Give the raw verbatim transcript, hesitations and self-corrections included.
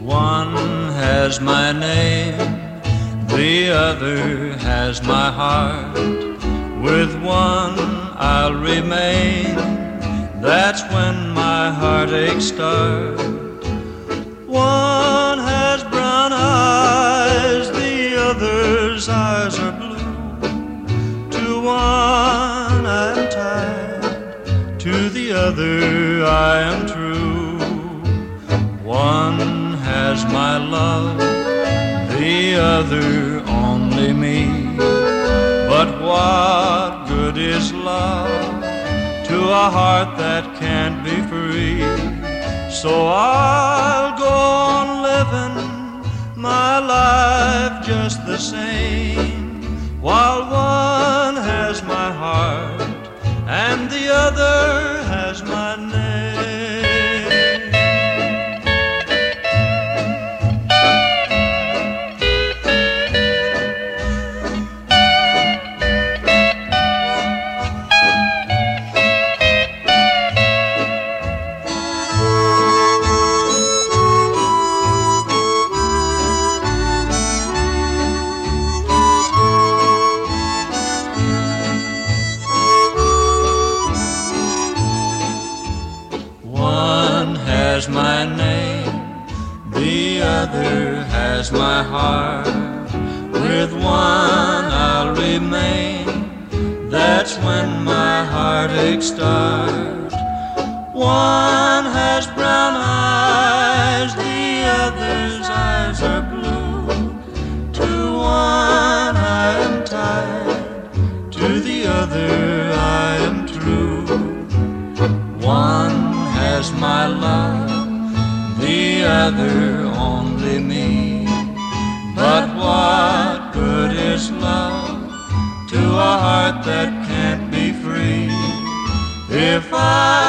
One has my name, the other has my heart. With one I'll remain, that's when my heartaches start. One has brown eyes, the other's eyes are blue. To one I'm tied, to the other I am true. One has my love, the other only me. But what good is love to a heart that can't be free? So I'll go on living my life just the same, while one has my heart and the other has my name. Has my name, the other has my heart. With one I'll remain, that's when my heartaches start. One has brown eyes, the other's eyes are blue. To one I am tied, to the other I am true. One has my love, the other only me. But what good is love to a heart that can't be free? If I